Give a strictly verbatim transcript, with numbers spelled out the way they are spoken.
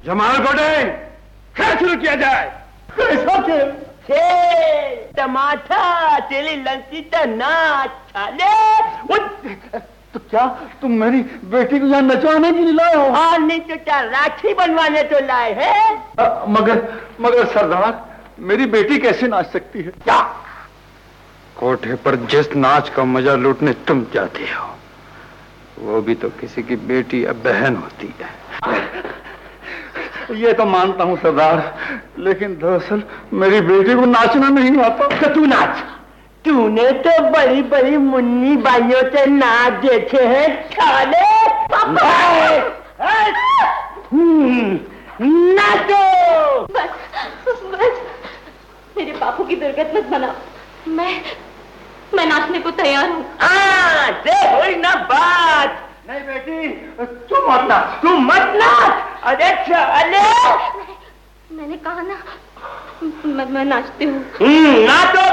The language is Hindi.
जमाल गोटे खेल शुरू किया जाए। कैसा खेल? खेल टमाटर तेली लंसी का नाच चाले। तो क्या तुम मेरी बेटी को यहाँ नचवाने के लिए लाए हो? हाँ, नहीं तो क्या राखी बनवाने तो लाए हैं। मगर मगर सरदार, मेरी बेटी कैसे नाच सकती है? क्या? कोठे पर जिस नाच का मजा लूटने तुम जाते हो, वो भी तो किसी की बेटी या बहन होती है। ये तो मानता हूँ सरदार, लेकिन दरअसल मेरी बेटी को नाचना नहीं आता। तो तू नाच। तूने तो बड़ी बड़ी मुन्नी बाइयों से नाच देखे हैं साले। नाचो। बस बस मेरे बापू की दुर्गत मत बनाओ। मैं मैं नाचने को तैयार हूँ। हाँ, हुई ना बात। नहीं बेटी, तू मत नाच, तू मत नाच। अरे चले, मैंने कहा ना, मैं, मैं नाचती हूँ। नाचो।